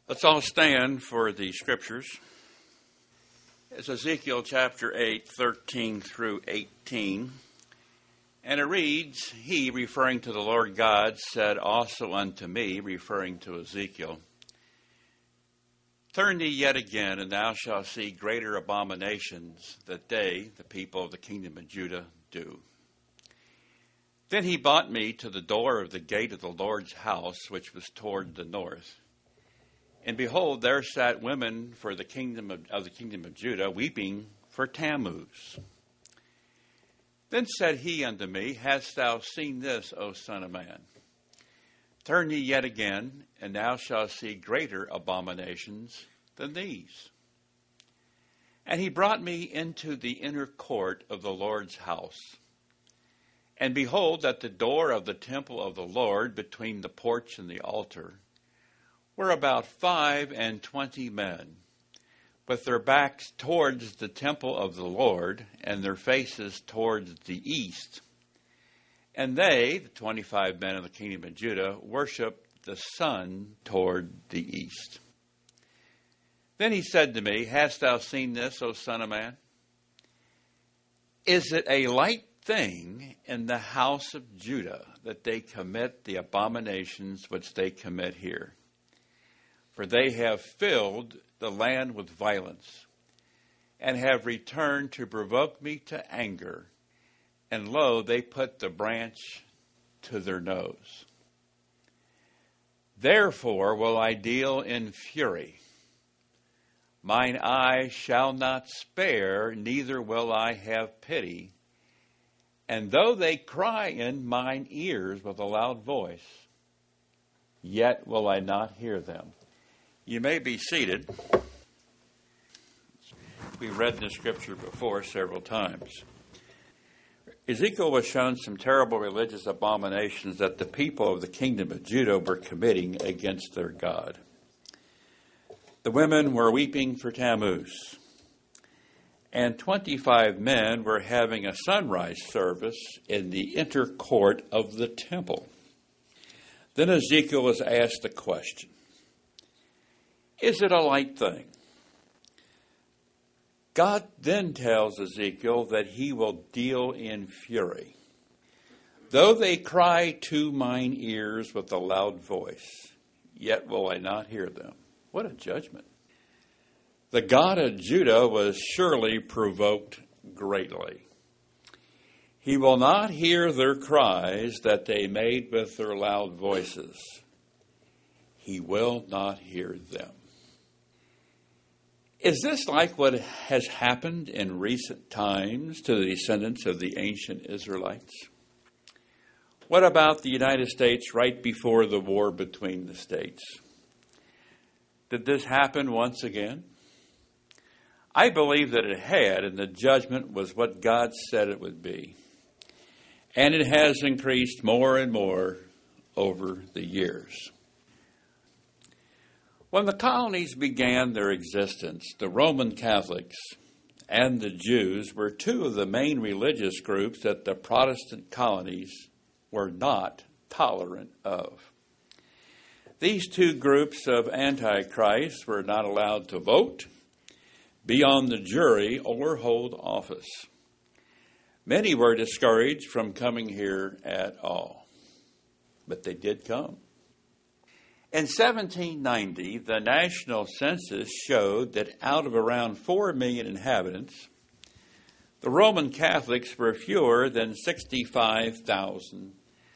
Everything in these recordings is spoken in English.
Let's all stand for the scriptures. It's Ezekiel chapter 8, 13 through 18. And it reads, He, referring to the Lord God, said also unto me, referring to Ezekiel, Turn thee yet again, and thou shalt see greater abominations that they, the people of the kingdom of Judah, do. Then he brought me to the door of the gate of the Lord's house, which was toward the north. And behold, there sat women for the kingdom of the kingdom of Judah, weeping for Tammuz. Then said he unto me, Hast thou seen this, O son of man? Turn ye yet again, and thou shalt see greater abominations than these. And he brought me into the inner court of the Lord's house. And behold, at the door of the temple of the Lord, between the porch and the altar, were about 25 men, with their backs towards the temple of the Lord, and their faces towards the east. And they, the 25 men of the kingdom of Judah, worshiped the sun toward the east. Then he said to me, Hast thou seen this, O son of man? Is it a light thing in the house of Judah that they commit the abominations which they commit here? For they have filled the land with violence, and have returned to provoke me to anger. And lo, they put the branch to their nose. Therefore will I deal in fury. Mine eye shall not spare, neither will I have pity. And though they cry in mine ears with a loud voice, yet will I not hear them. You may be seated. We read this scripture before several times. Ezekiel was shown some terrible religious abominations that the people of the kingdom of Judah were committing against their God. The women were weeping for Tammuz, and 25 men were having a sunrise service in the inner court of the temple. Then Ezekiel was asked a question. Is it a light thing? God then tells Ezekiel that he will deal in fury. Though they cry to mine ears with a loud voice, yet will I not hear them. What a judgment. The God of Judah was surely provoked greatly. He will not hear their cries that they made with their loud voices. He will not hear them. Is this like what has happened in recent times to the descendants of the ancient Israelites? What about the United States right before the war between the states? Did this happen once again? I believe that it had, and the judgment was what God said it would be. And it has increased more and more over the years. When the colonies began their existence, the Roman Catholics and the Jews were two of the main religious groups that the Protestant colonies were not tolerant of. These two groups of antichrists were not allowed to vote, be on the jury, or hold office. Many were discouraged from coming here at all, but they did come. In 1790, the national census showed that out of around 4 million inhabitants, the Roman Catholics were fewer than 65,000,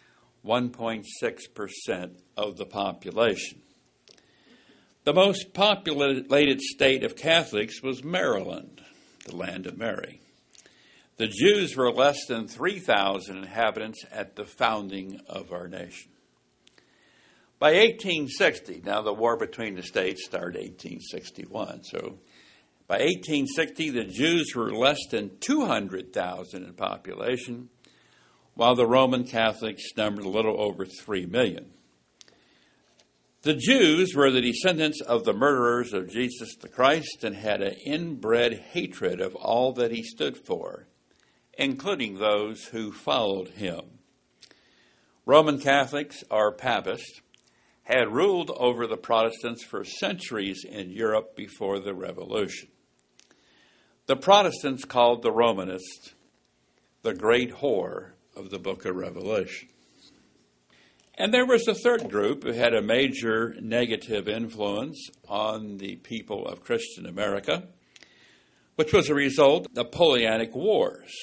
1.6% of the population. The most populated state of Catholics was Maryland, the land of Mary. The Jews were less than 3,000 inhabitants at the founding of our nation. By 1860, now the war between the states started 1861, so by 1860 the Jews were less than 200,000 in population, while the Roman Catholics numbered a little over 3 million. The Jews were the descendants of the murderers of Jesus the Christ and had an inbred hatred of all that he stood for, including those who followed him. Roman Catholics, or Papists, had ruled over the Protestants for centuries in Europe before the Revolution. The Protestants called the Romanists the great whore of the book of Revelation. And there was a third group who had a major negative influence on the people of Christian America, which was a result of Napoleonic Wars.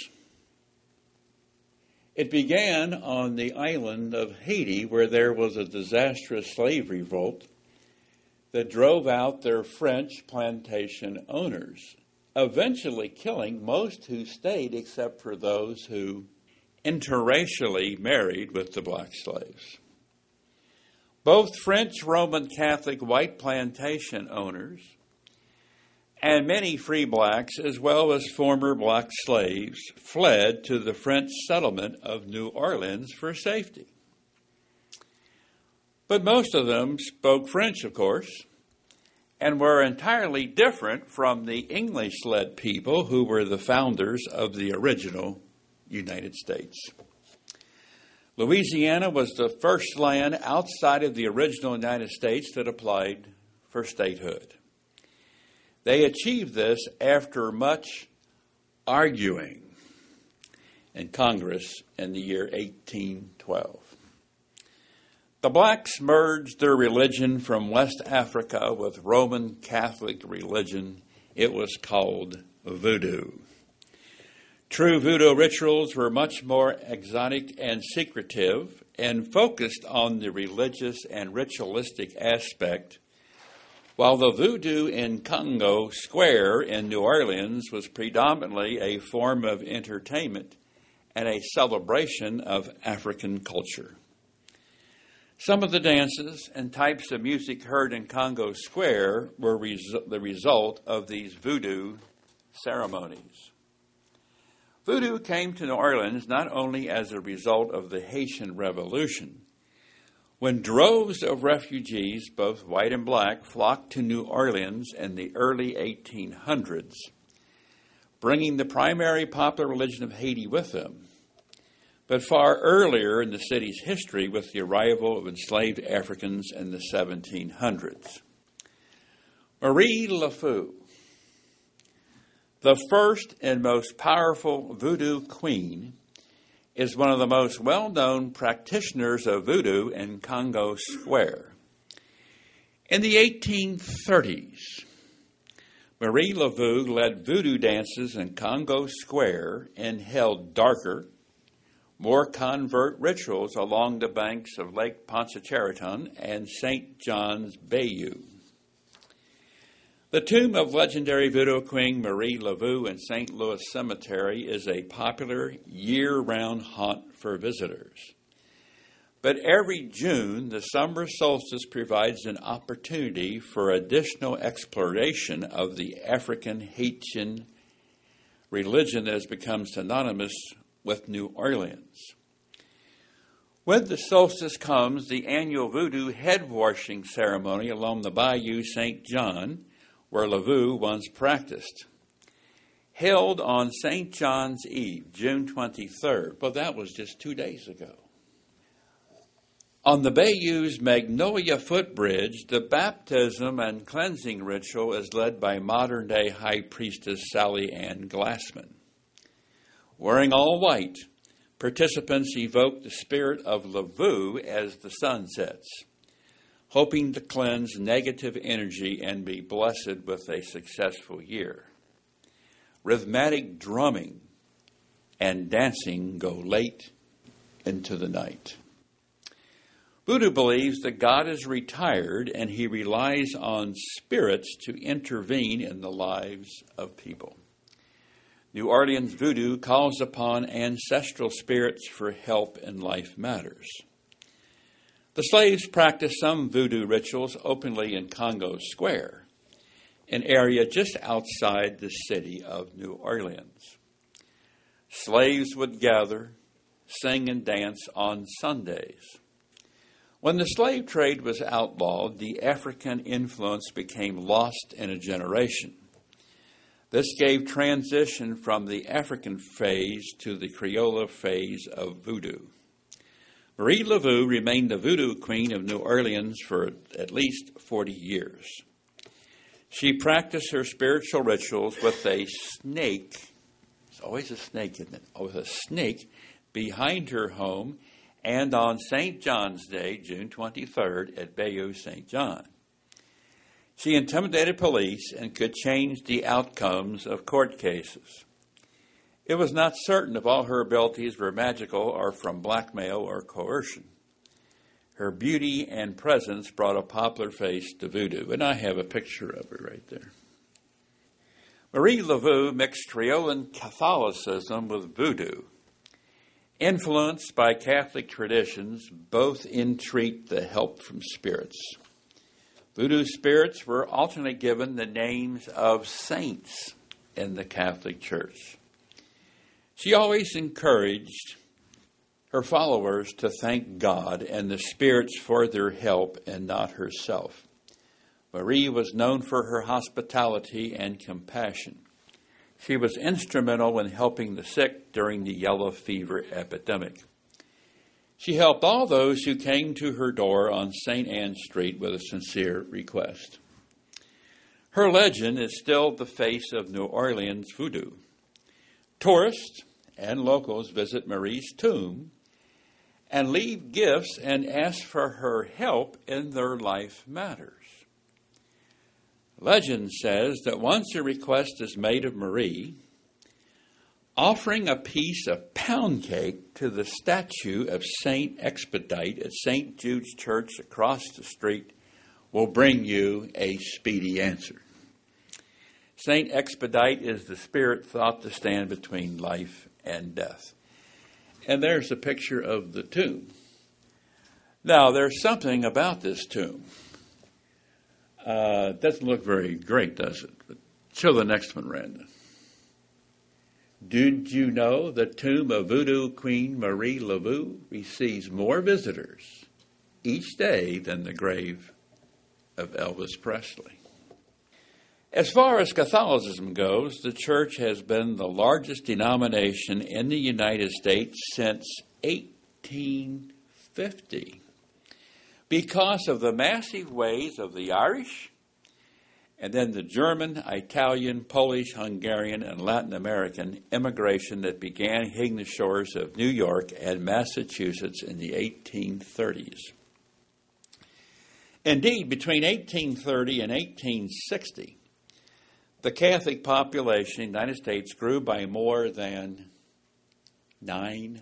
It began on the island of Haiti, where there was a disastrous slave revolt that drove out their French plantation owners, eventually killing most who stayed except for those who interracially married with the black slaves. Both French Roman Catholic white plantation owners and many free blacks, as well as former black slaves, fled to the French settlement of New Orleans for safety. But most of them spoke French, of course, and were entirely different from the English-led people who were the founders of the original United States. Louisiana was the first land outside of the original United States that applied for statehood. They achieved this after much arguing in Congress in the year 1812. The blacks merged their religion from West Africa with Roman Catholic religion. It was called voodoo. True voodoo rituals were much more exotic and secretive and focused on the religious and ritualistic aspect, while the voodoo in Congo Square in New Orleans was predominantly a form of entertainment and a celebration of African culture. Some of the dances and types of music heard in Congo Square were the result of these voodoo ceremonies. Voodoo came to New Orleans not only as a result of the Haitian Revolution. When droves of refugees, both white and black, flocked to New Orleans in the early 1800s, bringing the primary popular religion of Haiti with them, but far earlier in the city's history with the arrival of enslaved Africans in the 1700s. Marie Laveau, the first and most powerful voodoo queen, is one of the most well-known practitioners of voodoo in Congo Square. In the 1830s, Marie Laveau led voodoo dances in Congo Square and held darker, more convert rituals along the banks of Lake Pontchartrain and St. John's Bayou. The tomb of legendary voodoo queen Marie Laveau in St. Louis Cemetery is a popular year-round haunt for visitors. But every June, the summer solstice provides an opportunity for additional exploration of the African Haitian religion that has become synonymous with New Orleans. When the solstice comes, the annual voodoo head washing ceremony along the Bayou St. John, where Laveau once practiced, held on St. John's Eve, June 23rd. Well, that was just 2 days ago. On the Bayou's Magnolia Footbridge, the baptism and cleansing ritual is led by modern-day High Priestess Sally Ann Glassman. Wearing all white, participants evoke the spirit of Laveau as the sun sets, hoping to cleanse negative energy and be blessed with a successful year. Rhythmic drumming and dancing go late into the night. Voodoo believes that God is retired and he relies on spirits to intervene in the lives of people. New Orleans voodoo calls upon ancestral spirits for help in life matters. The slaves practiced some voodoo rituals openly in Congo Square, an area just outside the city of New Orleans. Slaves would gather, sing, and dance on Sundays. When the slave trade was outlawed, the African influence became lost in a generation. This gave transition from the African phase to the Creole phase of voodoo. Marie Laveau remained the voodoo queen of New Orleans for at least 40 years. She practiced her spiritual rituals with a snake. It's always a snake, isn't it? With a snake behind her home and on St. John's Day, June 23rd, at Bayou St. John. She intimidated police and could change the outcomes of court cases. It was not certain if all her abilities were magical or from blackmail or coercion. Her beauty and presence brought a popular face to voodoo, and I have a picture of her right there. Marie Laveau mixed Creolan Catholicism with voodoo. Influenced by Catholic traditions, both entreat the help from spirits. Voodoo spirits were alternately given the names of saints in the Catholic Church. She always encouraged her followers to thank God and the spirits for their help and not herself. Marie was known for her hospitality and compassion. She was instrumental in helping the sick during the yellow fever epidemic. She helped all those who came to her door on St. Anne Street with a sincere request. Her legend is still the face of New Orleans voodoo. Tourists and locals visit Marie's tomb and leave gifts and ask for her help in their life matters. Legend says that once a request is made of Marie, offering a piece of pound cake to the statue of Saint Expedite at St. Jude's Church across the street will bring you a speedy answer. Saint Expedite is the spirit thought to stand between life and death. And there's a picture of the tomb. Now, there's something about this tomb. Doesn't look very great, does it? But show the next one, Randa. Did you know the tomb of voodoo queen Marie Laveau receives more visitors each day than the grave of Elvis Presley? As far as Catholicism goes, the church has been the largest denomination in the United States since 1850 because of the massive waves of the Irish and then the German, Italian, Polish, Hungarian, and Latin American immigration that began hitting the shores of New York and Massachusetts in the 1830s. Indeed, between 1830 and 1860, the Catholic population in the United States grew by more than 900%.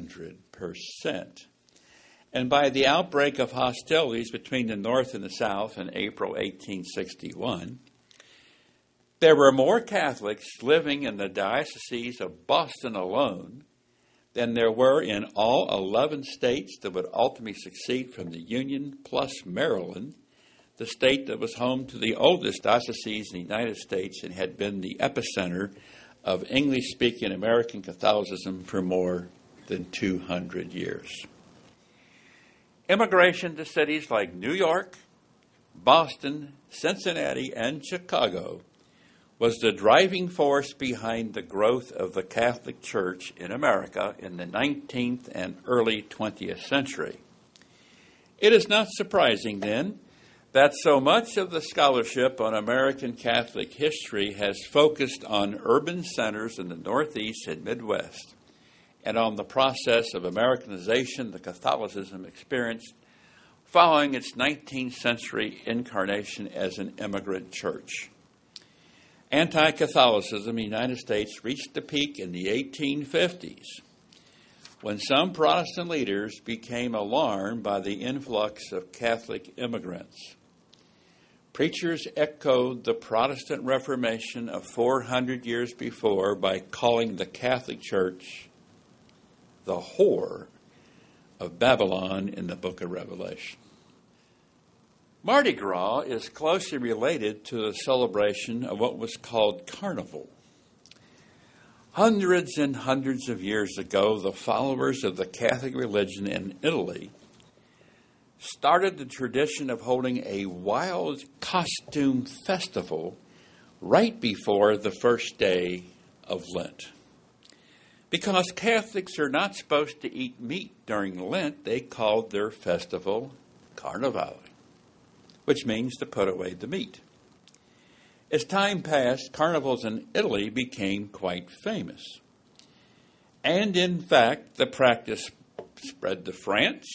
And by the outbreak of hostilities between the North and the South in April 1861, there were more Catholics living in the Diocese of Boston alone than there were in all 11 states that would ultimately succeed from the Union, plus Maryland, the state that was home to the oldest diocese in the United States and had been the epicenter of English-speaking American Catholicism for more than 200 years. Immigration to cities like New York, Boston, Cincinnati, and Chicago was the driving force behind the growth of the Catholic Church in America in the 19th and early 20th century. It is not surprising, then, that so much of the scholarship on American Catholic history has focused on urban centers in the Northeast and Midwest, and on the process of Americanization that Catholicism experienced following its 19th century incarnation as an immigrant church. Anti-Catholicism in the United States reached a peak in the 1850s, when some Protestant leaders became alarmed by the influx of Catholic immigrants. Preachers echoed the Protestant Reformation of 400 years before by calling the Catholic Church the whore of Babylon in the book of Revelation. Mardi Gras is closely related to the celebration of what was called Carnival. Hundreds and hundreds of years ago, the followers of the Catholic religion in Italy started the tradition of holding a wild costume festival right before the first day of Lent. Because Catholics are not supposed to eat meat during Lent, they called their festival Carnevale, which means to put away the meat. As time passed, carnivals in Italy became quite famous. And in fact, the practice spread to France,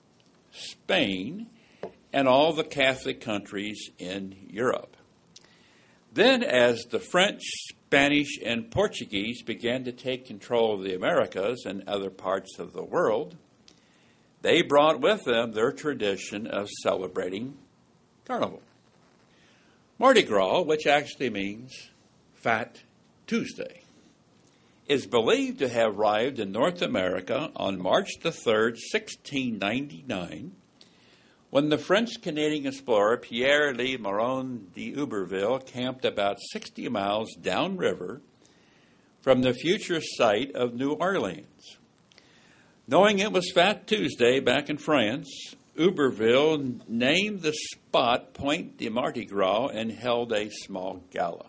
Spain, and all the Catholic countries in Europe. Then, as the French, Spanish, and Portuguese began to take control of the Americas and other parts of the world, they brought with them their tradition of celebrating Carnival. Mardi Gras, which actually means Fat Tuesday, is believed to have arrived in North America on March the 3rd, 1699, when the French-Canadian explorer Pierre-Louis Morin d'Iberville camped about 60 miles downriver from the future site of New Orleans. Knowing it was Fat Tuesday back in France, Iberville named the spot Point de Mardi Gras and held a small gala.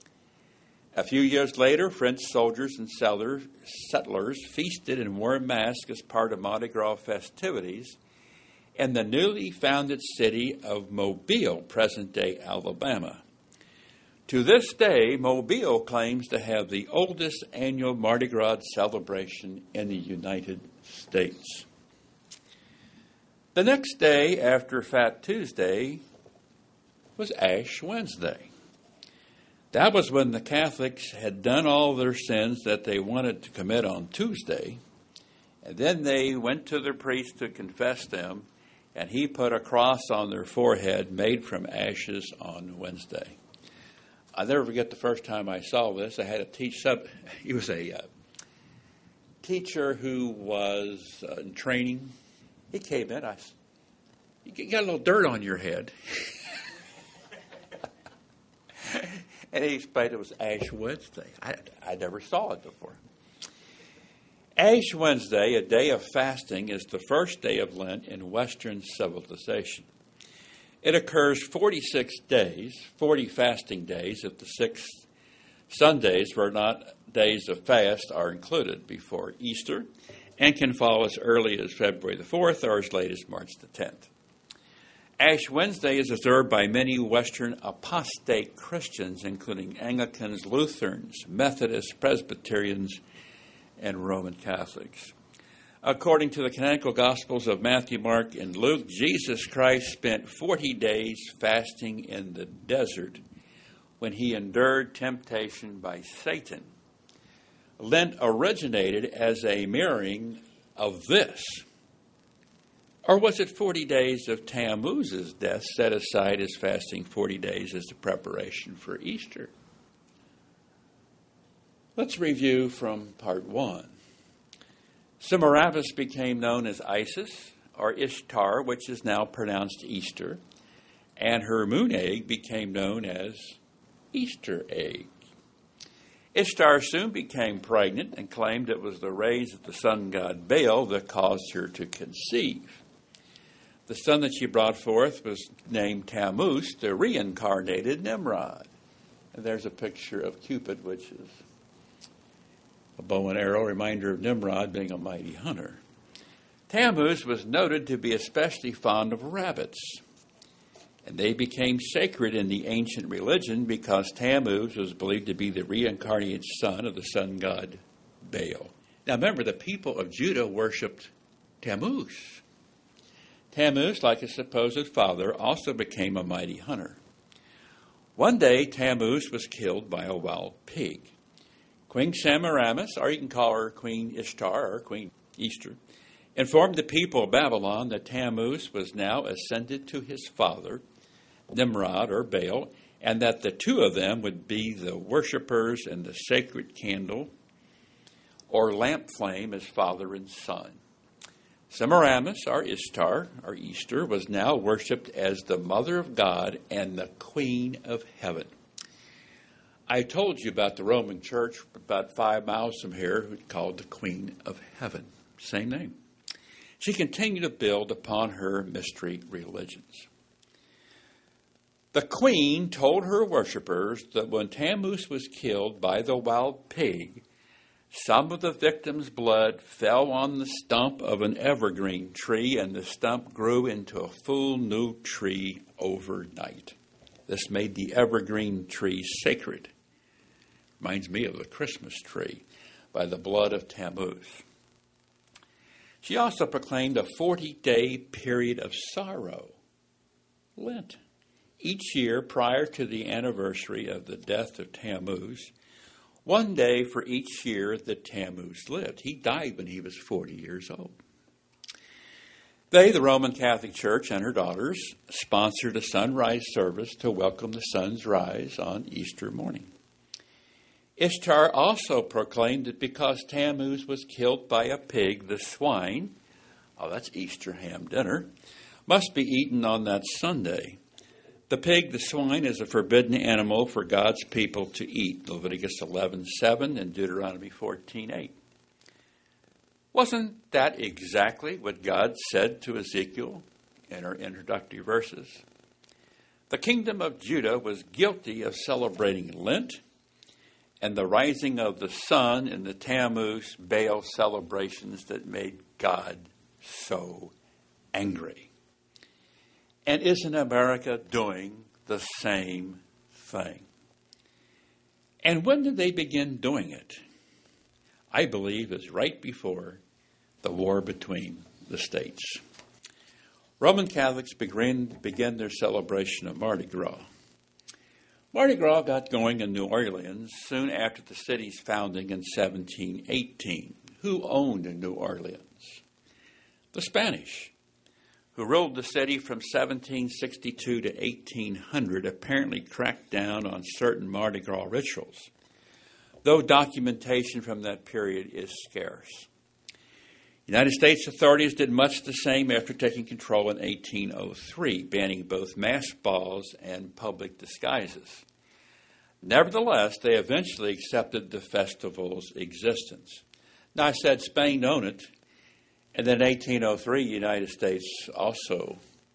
A few years later, French soldiers and settlers feasted and wore masks as part of Mardi Gras festivities in the newly founded city of Mobile, present-day Alabama. To this day, Mobile claims to have the oldest annual Mardi Gras celebration in the United States. The next day after Fat Tuesday was Ash Wednesday. That was when the Catholics had done all their sins that they wanted to commit on Tuesday, and then they went to their priest to confess them, and he put a cross on their forehead made from ashes on Wednesday. I'll never forget the first time I saw this. I had to teach he was a teacher who was in training. He came in. You got a little dirt on your head. And he explained it was Ash Wednesday. I never saw it before. Ash Wednesday, a day of fasting, is the first day of Lent in Western civilization. It occurs 46 days, 40 fasting days, if the 6 Sundays were not days of fast are included before Easter, and can fall as early as February the 4th or as late as March the 10th. Ash Wednesday is observed by many Western apostate Christians, including Anglicans, Lutherans, Methodists, Presbyterians, and Roman Catholics. According to the canonical Gospels of Matthew, Mark, and Luke, Jesus Christ spent 40 days fasting in the desert when he endured temptation by Satan. Lent originated as a mirroring of this. Or was it 40 days of Tammuz's death set aside as fasting 40 days as the preparation for Easter? Let's review from part 1. Semiramis became known as Isis, or Ishtar, which is now pronounced Easter, and her moon egg became known as Easter egg. Ishtar soon became pregnant and claimed it was the rays of the sun god Baal that caused her to conceive. The son that she brought forth was named Tammuz, the reincarnated Nimrod. And there's a picture of Cupid, which is a bow and arrow, reminder of Nimrod being a mighty hunter. Tammuz was noted to be especially fond of rabbits, and they became sacred in the ancient religion because Tammuz was believed to be the reincarnated son of the sun god Baal. Now remember, the people of Judah worshipped Tammuz. Tammuz, like his supposed father, also became a mighty hunter. One day, Tammuz was killed by a wild pig. Queen Semiramis, or you can call her Queen Ishtar or Queen Easter, informed the people of Babylon that Tammuz was now ascended to his father, Nimrod or Baal, and that the two of them would be the worshippers in the sacred candle or lamp flame as father and son. Semiramis, or Ishtar, or Easter, was now worshipped as the mother of God and the queen of heaven. I told you about the Roman church about 5 miles from here, called the Queen of Heaven. Same name. She continued to build upon her mystery religions. The queen told her worshippers that when Tammuz was killed by the wild pig, Some of the victims' blood fell on the stump of an evergreen tree, and the stump grew into a full new tree overnight. This made the evergreen tree sacred. Reminds me of the Christmas tree, by the blood of Tammuz. She also proclaimed a 40-day period of sorrow, Lent. Each year prior to the anniversary of the death of Tammuz, one day for each year that Tammuz lived. He died when he was 40 years old. They, the Roman Catholic Church and her daughters, sponsored a sunrise service to welcome the sun's rise on Easter morning. Ishtar also proclaimed that because Tammuz was killed by a pig, the swine, that's Easter ham dinner, must be eaten on that Sunday. The pig, the swine, is a forbidden animal for God's people to eat, Leviticus 11:7 and Deuteronomy 14:8. Wasn't that exactly what God said to Ezekiel in our introductory verses? The kingdom of Judah was guilty of celebrating Lent and the rising of the sun in the Tammuz Baal celebrations that made God so angry. And isn't America doing the same thing? And when did they begin doing it? I believe it's right before the war between the states. Roman Catholics began their celebration of Mardi Gras. Mardi Gras got going in New Orleans soon after the city's founding in 1718. Who owned New Orleans? The Spanish, who ruled the city from 1762 to 1800, apparently cracked down on certain Mardi Gras rituals, though documentation from that period is scarce. United States authorities did much the same after taking control in 1803, banning both masked balls and public disguises. Nevertheless, they eventually accepted the festival's existence. Now, I said Spain owned it, and then in 1803, the United States also.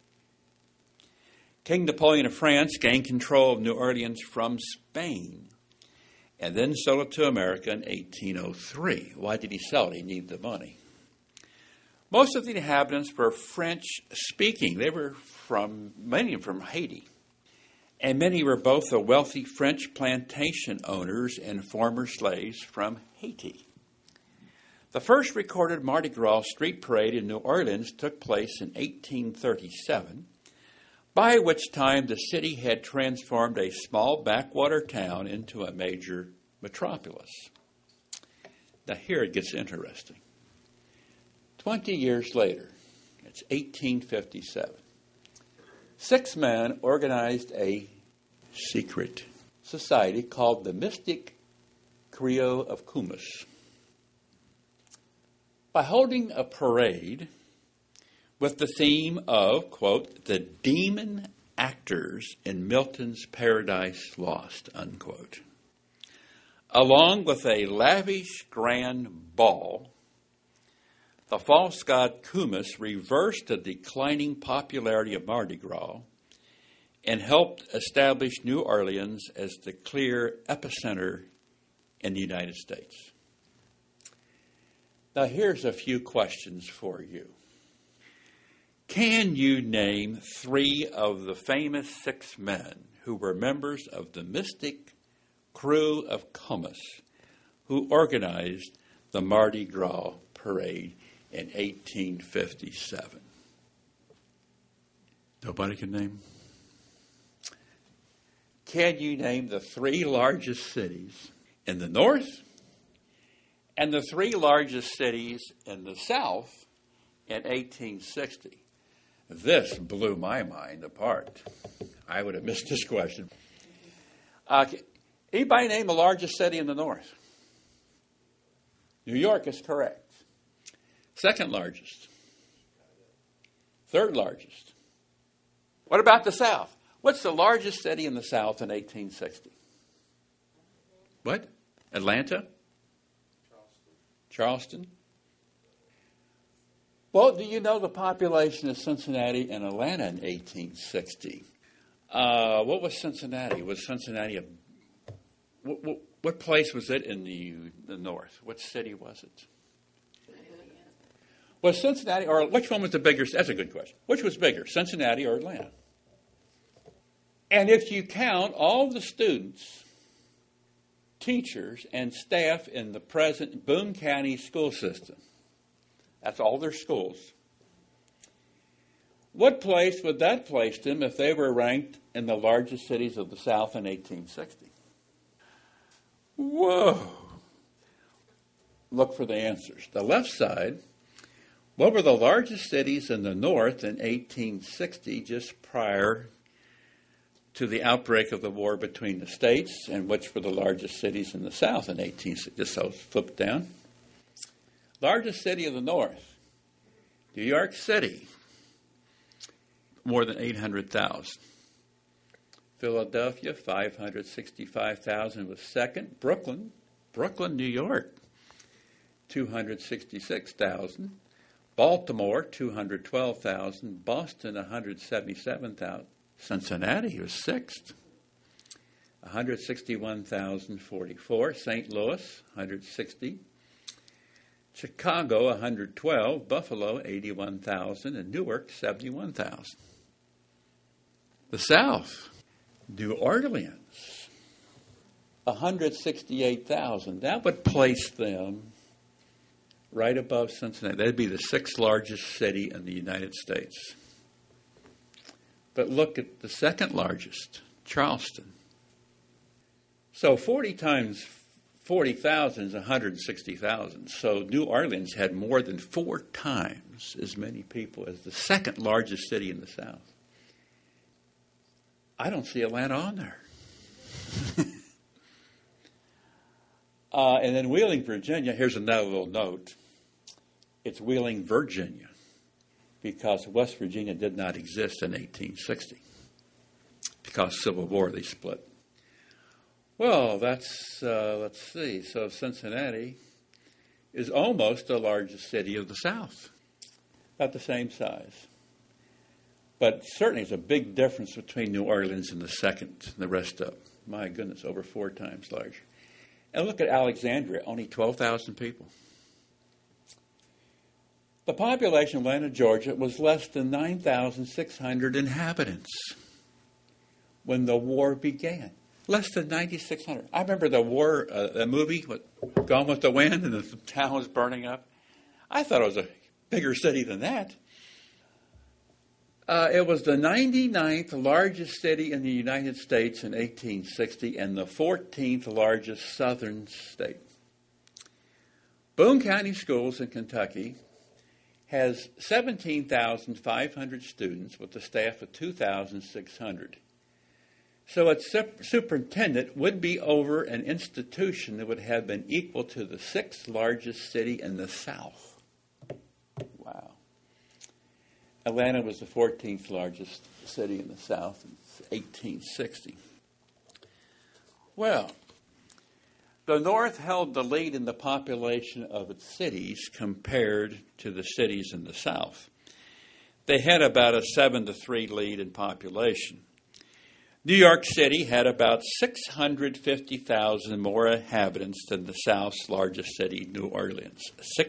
King Napoleon of France gained control of New Orleans from Spain, and then sold it to America in 1803. Why did he sell it? He needed the money. Most of the inhabitants were French-speaking. They were many from Haiti. And many were both the wealthy French plantation owners and former slaves from Haiti. The first recorded Mardi Gras street parade in New Orleans took place in 1837, by which time the city had transformed a small backwater town into a major metropolis. Now here it gets interesting. 20 years later, it's 1857, 6 men organized a secret society called the Mystic Crew of Cumas. By holding a parade with the theme of, quote, the demon actors in Milton's Paradise Lost, unquote, along with a lavish grand ball, the false god Cumas reversed the declining popularity of Mardi Gras and helped establish New Orleans as the clear epicenter in the United States. Now, here's a few questions for you. Can you name 3 of the famous 6 men who were members of the Mystic Crew of Cumas who organized the Mardi Gras parade in 1857? Nobody can name? Can you name the 3 largest cities in the north and the 3 largest cities in the south in 1860? This blew my mind apart. I would have missed this question. Anybody name the largest city in the north? New York is correct. Second largest. Third largest. What about the South? What's the largest city in the South in 1860? What? Atlanta? Charleston? Well, do you know the population of Cincinnati and Atlanta in 1860? What was Cincinnati? Was Cincinnati what place was it in the north? What city was it? Was Cincinnati, or which one was the bigger? That's a good question. Which was bigger, Cincinnati or Atlanta? And if you count all the students, teachers, and staff in the present Boone County school system, that's all their schools, what place would that place them if they were ranked in the largest cities of the South in 1860? Whoa. Look for the answers. The left side, what were the largest cities in the North in 1860, just prior to the outbreak of the war between the states, and which were the largest cities in the South in 1860? Just so flip down. Largest city of the North, New York City, more than 800,000. Philadelphia, 565,000 was second. Brooklyn, New York, 266,000. Baltimore, 212,000. Boston, 177,000. Cincinnati was sixth, 161,044. St. Louis, 160. Chicago, 112. Buffalo, 81,000. And Newark, 71,000. The South, New Orleans, 168,000. That would place them right above Cincinnati. That'd be the sixth largest city in the United States. But look at the second largest, Charleston. So 40 times 40,000 is 160,000. So New Orleans had more than 4 times as many people as the second largest city in the South. I don't see Atlanta on there. And then Wheeling, Virginia, here's another little note. It's Wheeling, Virginia, because West Virginia did not exist in 1860. Because Civil War, they split. Well, that's, let's see. So Cincinnati is almost the largest city of the South. About the same size. But certainly it's a big difference between New Orleans and the second, and the rest of them. My goodness, over 4 times larger. And look at Alexandria, only 12,000 people. The population of Atlanta, Georgia was less than 9,600 inhabitants when the war began. Less than 9,600. I remember the war, the movie, Gone with the Wind, and the town was burning up. I thought it was a bigger city than that. It was the 99th largest city in the United States in 1860 and the 14th largest southern state. Boone County Schools in Kentucky has 17,500 students with a staff of 2,600. So its superintendent would be over an institution that would have been equal to the 6th largest city in the South. Wow. Atlanta was the 14th largest city in the South in 1860. Well, the North held the lead in the population of its cities compared to the cities in the South. They had about a 7-3 lead in population. New York City had about 650,000 more inhabitants than the South's largest city, New Orleans.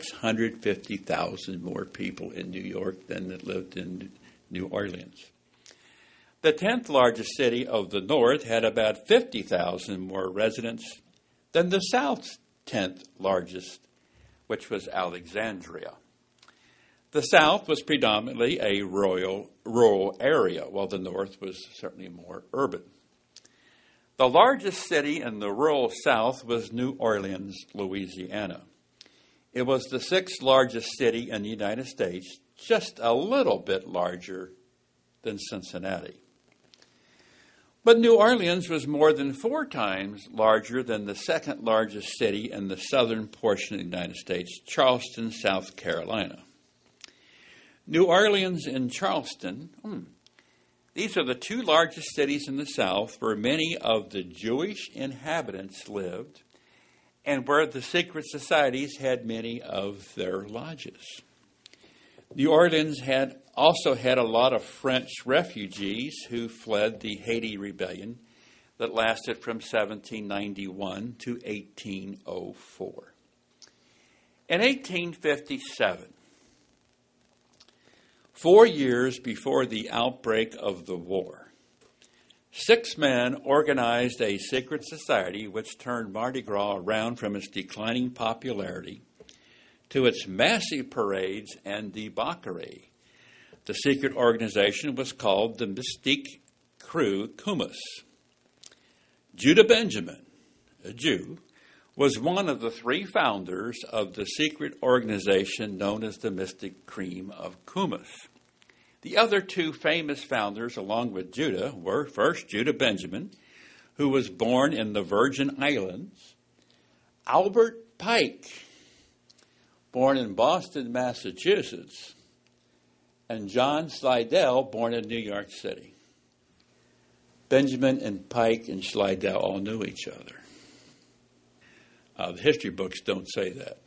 650,000 more people in New York than that lived in New Orleans. The 10th largest city of the North had about 50,000 more residents than the South's 10th largest, which was Alexandria. The South was predominantly a rural area, while the North was certainly more urban. The largest city in the rural South was New Orleans, Louisiana. It was the 6th largest city in the United States, just a little bit larger than Cincinnati. But New Orleans was more than 4 times larger than the 2nd largest city in the southern portion of the United States, Charleston, South Carolina. New Orleans and Charleston, these are the 2 largest cities in the South where many of the Jewish inhabitants lived and where the secret societies had many of their lodges. New Orleans also had a lot of French refugees who fled the Haiti Rebellion that lasted from 1791 to 1804. In 1857, 4 years before the outbreak of the war, 6 men organized a secret society which turned Mardi Gras around from its declining popularity to its massive parades and debauchery. The secret organization was called the Mystique Krewe Kumis. Judah Benjamin, a Jew, was one of the 3 founders of the secret organization known as the Mystic Krewe of Kumis. The other 2 famous founders, along with Judah, were first Judah Benjamin, who was born in the Virgin Islands, Albert Pike, born in Boston, Massachusetts, and John Slidell, born in New York City. Benjamin and Pike and Slidell all knew each other. The history books don't say that.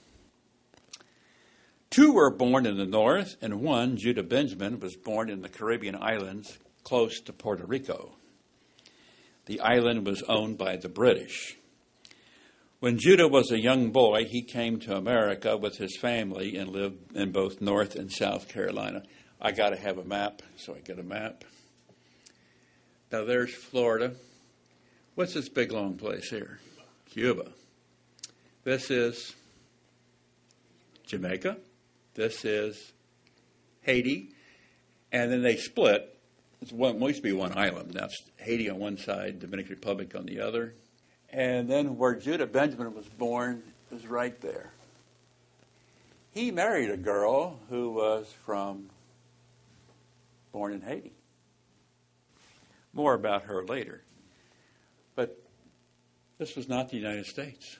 2 were born in the north, and 1, Judah Benjamin, was born in the Caribbean islands close to Puerto Rico. The island was owned by the British. When Judah was a young boy, he came to America with his family and lived in both North and South Carolina. I got to have a map, so I get a map. Now there's Florida. What's this big long place here? Cuba. This is Jamaica. This is Haiti. And then they split. It used to be one island. Now it's Haiti on one side, Dominican Republic on the other. And then where Judah Benjamin was born is right there. He married a girl who was born in Haiti. More about her later. But this was not the United States.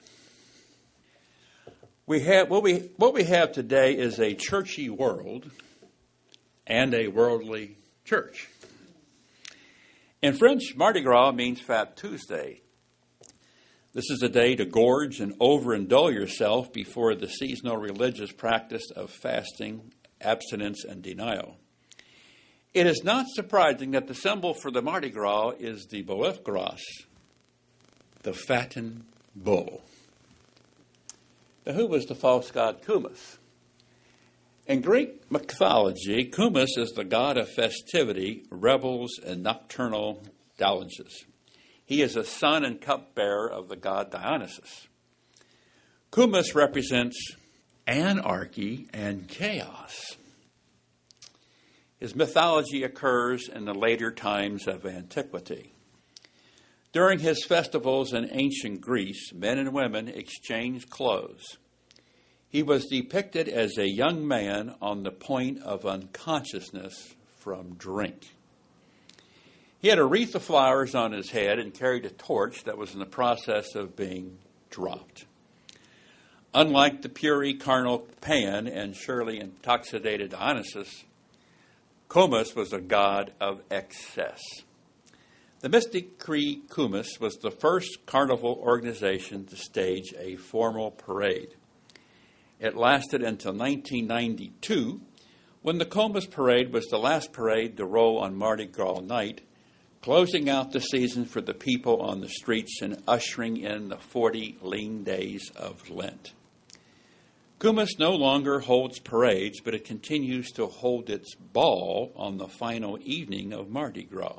We have what we have today is a churchy world and a worldly church. In French, Mardi Gras means Fat Tuesday. This is a day to gorge and overindulge yourself before the seasonal religious practice of fasting, abstinence, and denial. It is not surprising that the symbol for the Mardi Gras is the Boeuf Gras, the fattened bull. Now, who was the false god Cumus? In Greek mythology, Cumus is the god of festivity, revels, and nocturnal dalliances. He is a son and cupbearer of the god Dionysus. Cumus represents anarchy and chaos. His mythology occurs in the later times of antiquity. During his festivals in ancient Greece, men and women exchanged clothes. He was depicted as a young man on the point of unconsciousness from drink. He had a wreath of flowers on his head and carried a torch that was in the process of being dropped. Unlike the purely carnal Pan and surely intoxicated Dionysus, Cumus was a god of excess. The Mystic Krewe Kumis was the first carnival organization to stage a formal parade. It lasted until 1992, when the Kumis parade was the last parade to roll on Mardi Gras night, closing out the season for the people on the streets and ushering in the 40 lean days of Lent. Kumis no longer holds parades, but it continues to hold its ball on the final evening of Mardi Gras.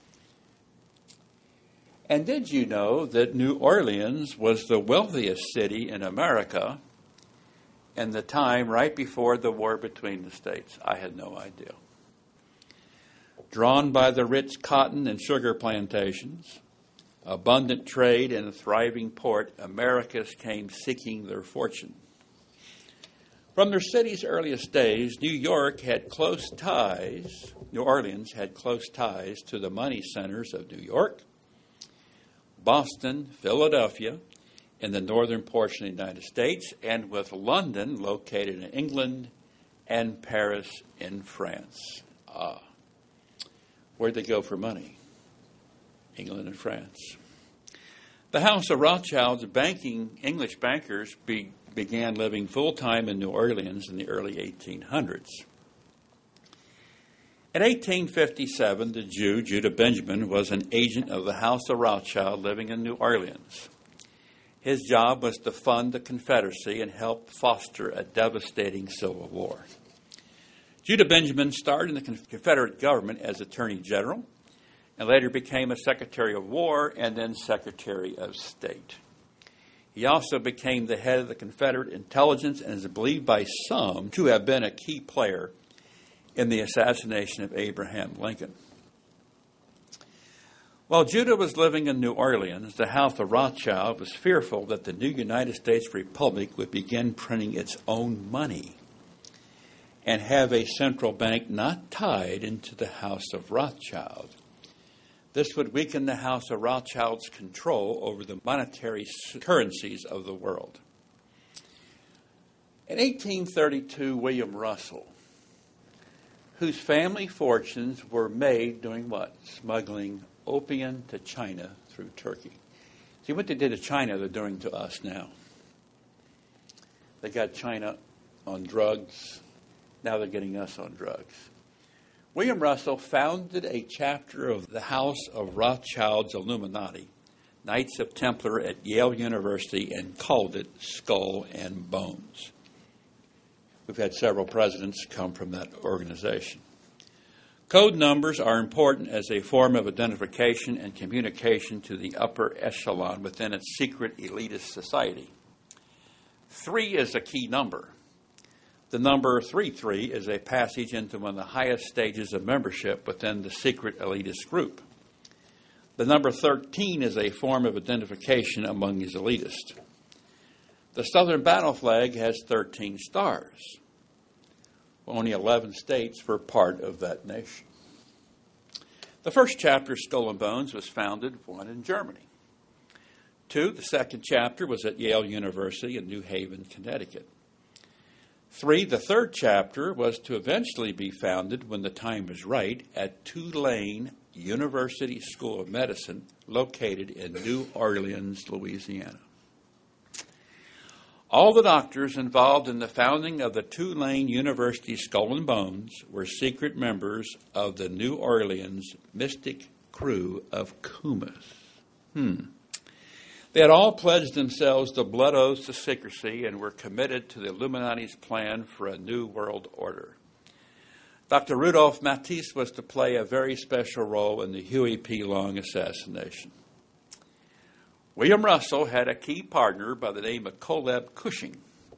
And did you know that New Orleans was the wealthiest city in America in the time right before the war between the states? I had no idea. Drawn by the rich cotton and sugar plantations, abundant trade, and a thriving port, Americans came seeking their fortune. From their city's earliest days, New Orleans had close ties to the money centers of New York, Boston, Philadelphia, in the northern portion of the United States, and with London located in England and Paris in France. Where'd they go for money? England and France. The House of Rothschild's English bankers began living full-time in New Orleans in the early 1800s. In 1857, the Jew, Judah Benjamin, was an agent of the House of Rothschild living in New Orleans. His job was to fund the Confederacy and help foster a devastating civil war. Judah Benjamin started in the Confederate government as Attorney General and later became a Secretary of War and then Secretary of State. He also became the head of the Confederate intelligence and is believed by some to have been a key player in the assassination of Abraham Lincoln. While Judah was living in New Orleans, the House of Rothschild was fearful that the new United States Republic would begin printing its own money and have a central bank not tied into the House of Rothschild. This would weaken the House of Rothschild's control over the monetary currencies of the world. In 1832, William Russell, whose family fortunes were made doing what? Smuggling opium to China through Turkey. See, what they did to China, they're doing to us now. They got China on drugs. Now they're getting us on drugs. William Russell founded a chapter of the House of Rothschild's Illuminati, Knights of Templar at Yale University, and called it Skull and Bones. We've had several presidents come from that organization. Code numbers are important as a form of identification and communication to the upper echelon within its secret elitist society. 3 is a key number. The number 33 is a passage into one of the highest stages of membership within the secret elitist group. The number 13 is a form of identification among these elitists. The Southern battle flag has 13 stars. Only 11 states were part of that nation. The first chapter, Skull and Bones, was founded, 1, in Germany. 2, the second chapter was at Yale University in New Haven, Connecticut. 3, the third chapter was to eventually be founded, when the time was right, at Tulane University School of Medicine, located in New Orleans, Louisiana. All the doctors involved in the founding of the Tulane University Skull and Bones were secret members of the New Orleans Mystic Crew of Cumas. They had all pledged themselves to blood oaths of secrecy and were committed to the Illuminati's plan for a new world order. Dr. Rudolph Matisse was to play a very special role in the Huey P. Long assassination. William Russell had a key partner by the name of Caleb Cushing.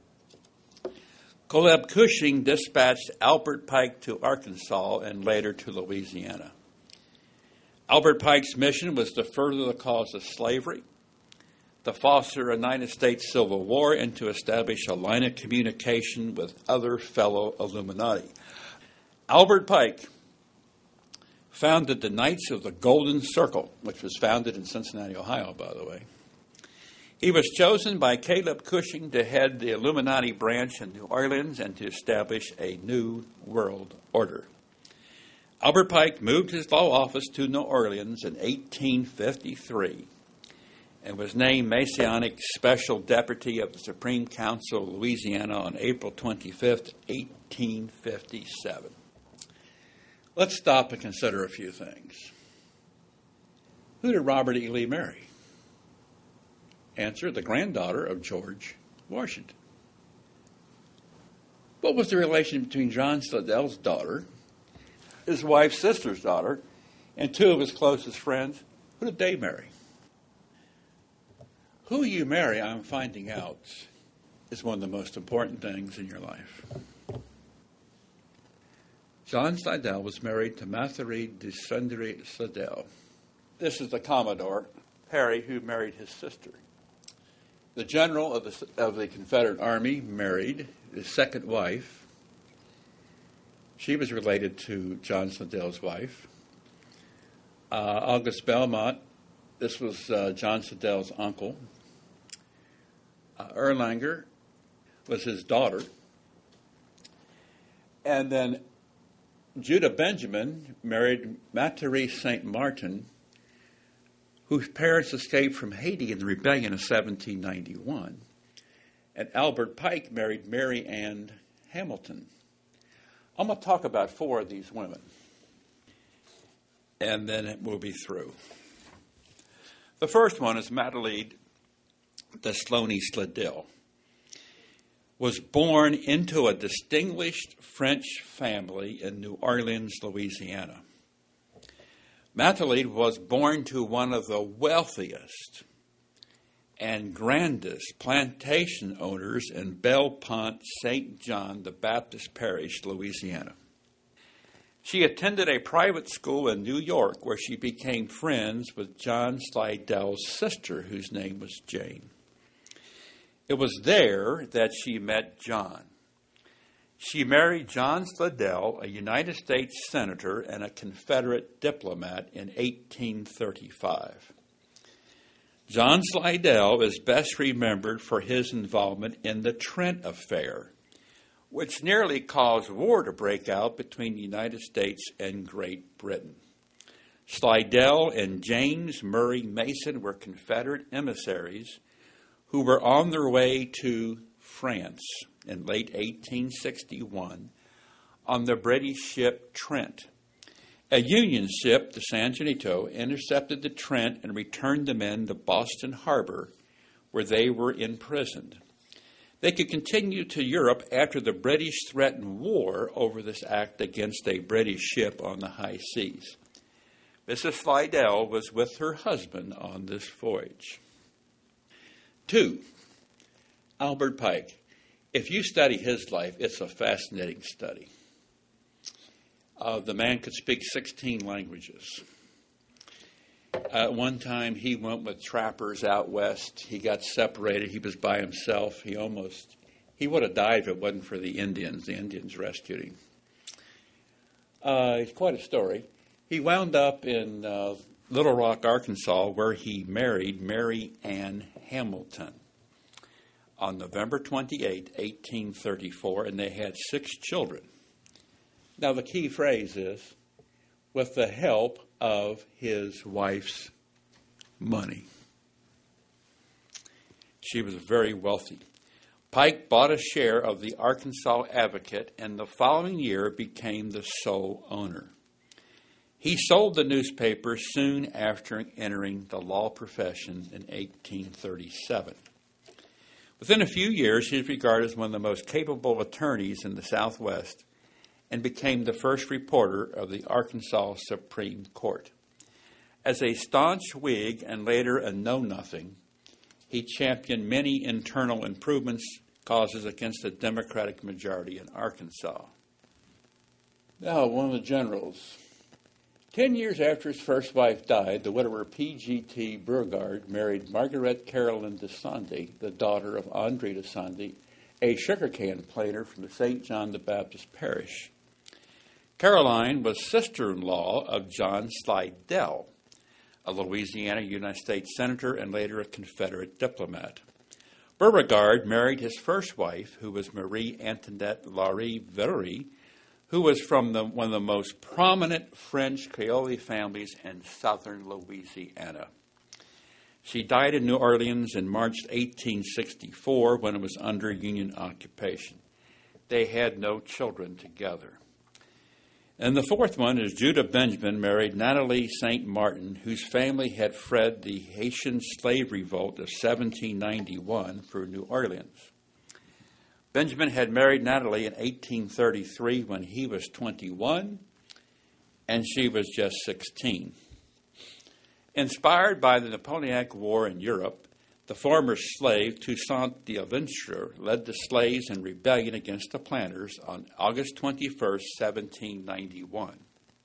Caleb Cushing dispatched Albert Pike to Arkansas and later to Louisiana. Albert Pike's mission was to further the cause of slavery, to foster a United States Civil War, and to establish a line of communication with other fellow Illuminati. Albert Pike founded the Knights of the Golden Circle, which was founded in Cincinnati, Ohio, by the way. He was chosen by Caleb Cushing to head the Illuminati branch in New Orleans and to establish a new world order. Albert Pike moved his law office to New Orleans in 1853 and was named Masonic Special Deputy of the Supreme Council of Louisiana on April 25th, 1857. Let's stop and consider a few things. Who did Robert E. Lee marry? Answer, the granddaughter of George Washington. What was the relation between John Slidell's daughter, his wife's sister's daughter, and 2 of his closest friends? Who did they marry? Who you marry, I'm finding out, is one of the most important things in your life. John Slidell was married to Marguerite de Sandry Slidell. This is the Commodore, Perry, who married his sister. The general of the Confederate Army married his second wife. She was related to John Slidell's wife. August Belmont, this was John Slidell's uncle. Erlanger was his daughter. And then Judah Benjamin married Marguerite St. Martin, whose parents escaped from Haiti in the rebellion of 1791. And Albert Pike married Mary Ann Hamilton. I'm going to talk about 4 of these women. and then we'll be through. The first one is Madelide de Slony-Sladill. Was born into a distinguished French family in New Orleans, Louisiana. Madelide was born to one of the wealthiest and grandest plantation owners in Belle Pont, St. John the Baptist Parish, Louisiana. She attended a private school in New York where she became friends with John Slidell's sister, whose name was Jane. It was there that she met John. She married John Slidell, a United States Senator and a Confederate diplomat, in 1835. John Slidell is best remembered for his involvement in the Trent Affair, which nearly caused war to break out between the United States and Great Britain. Slidell and James Murray Mason were Confederate emissaries who were on their way to France in late 1861 on the British ship Trent. A Union ship, the San Jacinto, intercepted the Trent and returned the men to Boston Harbor, where they were imprisoned. They could continue to Europe after the British threatened war over this act against a British ship on the high seas. Mrs. Slidell was with her husband on this voyage. 2. Albert Pike. If you study his life, it's a fascinating study. The man could speak 16 languages. At one time, he went with trappers out west. He got separated. He was by himself. He would have died if it wasn't for the Indians. The Indians rescued him. It's quite a story. He wound up in Little Rock, Arkansas, where he married Mary Ann Hamilton on November 28, 1834, and they had 6 children. Now, the key phrase is, with the help of his wife's money. She was very wealthy. Pike bought a share of the Arkansas Advocate, and the following year became the sole owner. He sold the newspaper soon after entering the law profession in 1837. Within a few years, he was regarded as one of the most capable attorneys in the Southwest and became the first reporter of the Arkansas Supreme Court. As a staunch Whig and later a know-nothing, he championed many internal improvements causes against the Democratic majority in Arkansas. Now, one of the generals. 10 years after his first wife died, the widower P.G.T. Beauregard married Margaret Carolyn de Sandy, the daughter of Andre de Sandy, a sugarcane planter from the St. John the Baptist Parish. Caroline was sister-in-law of John Slidell, a Louisiana United States Senator and later a Confederate diplomat. Beauregard married his first wife, who was Marie Antoinette Laurie Very, who was from one of the most prominent French Creole families in southern Louisiana. She died in New Orleans in March 1864 when it was under Union occupation. They had no children together. And the fourth one is Judah Benjamin married Natalie St. Martin, whose family had fled the Haitian slave revolt of 1791 for New Orleans. Benjamin had married Natalie in 1833 when he was 21 and she was just 16. Inspired by the Napoleonic War in Toussaint the former slave Toussaint L'Ouverture led the slaves in rebellion against the planters on August 21, 1791.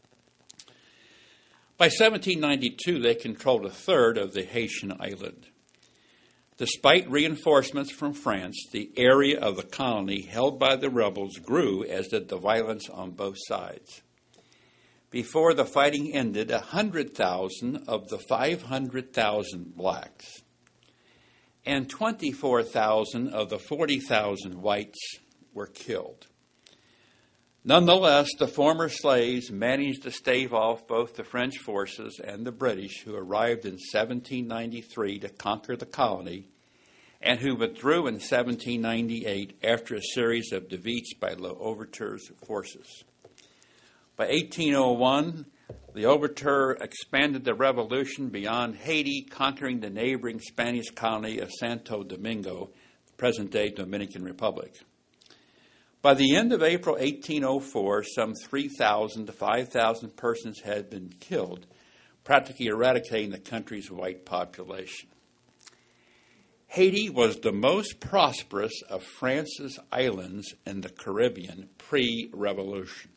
By 1792, they controlled a third of the Haitian island. Despite reinforcements from France, the area of the colony held by the rebels grew, as did the violence on both sides. Before the fighting ended, 100,000 of the 500,000 blacks and 24,000 of the 40,000 whites were killed. Nonetheless, the former slaves managed to stave off both the French forces and the British, who arrived in 1793 to conquer the colony and who withdrew in 1798 after a series of defeats by L'Ouverture's forces. By 1801, The overture expanded the revolution beyond Haiti, conquering the neighboring Spanish colony of Santo Domingo, present-day Dominican Republic. By the end of April 1804, some 3,000 to 5,000 persons had been killed, practically eradicating the country's white population. Haiti was the most prosperous of France's islands in the Caribbean pre-revolution.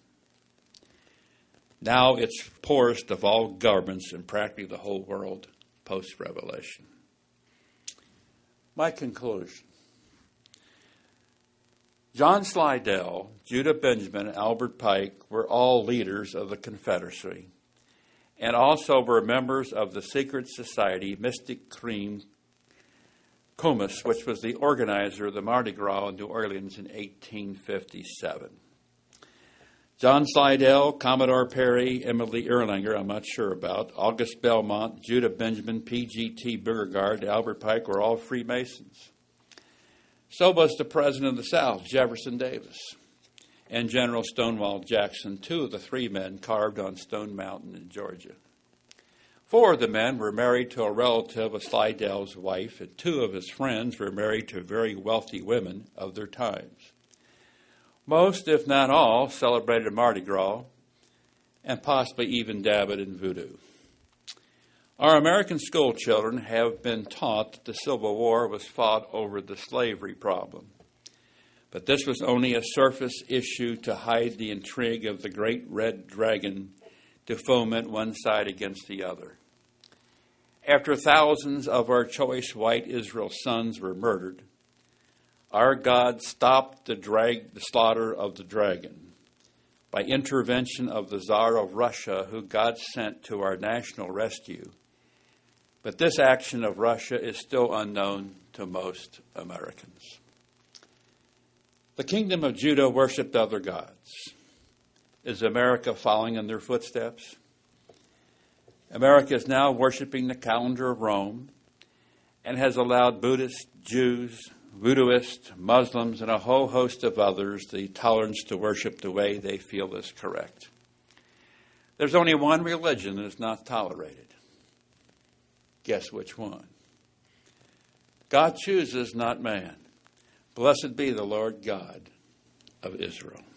Now it's poorest of all governments in practically the whole world post-revolution. My conclusion. John Slidell, Judah Benjamin, and Albert Pike were all leaders of the Confederacy and also were members of the secret society Mystic Cream Comus, which was the organizer of the Mardi Gras in New Orleans in 1857. John Slidell, Commodore Perry, Emily Erlanger, I'm not sure about, August Belmont, Judah Benjamin, P.G.T. Beauregard, Albert Pike were all Freemasons. So was the President of the South, Jefferson Davis, and General Stonewall Jackson, two of the three men carved on Stone Mountain in Georgia. Four of the men were married to a relative of Slidell's wife, and two of his friends were married to very wealthy women of their times. Most, if not all, celebrated Mardi Gras and possibly even dabbled in voodoo. Our American school children have been taught that the Civil War was fought over the slavery problem. But this was only a surface issue to hide the intrigue of the great red dragon to foment one side against the other. After thousands of our choice white Israel sons were murdered, our God stopped the slaughter of the dragon by intervention of the Tsar of Russia, who God sent to our national rescue. But this action of Russia is still unknown to most Americans. The kingdom of Judah worshipped other gods. Is America following in their footsteps? America is now worshiping the calendar of Rome and has allowed Buddhists, Jews, Voodooists, Muslims, and a whole host of others the tolerance to worship the way they feel is correct. There's only one religion that is not tolerated. Guess which one? God chooses, not man. Blessed be the Lord God of Israel.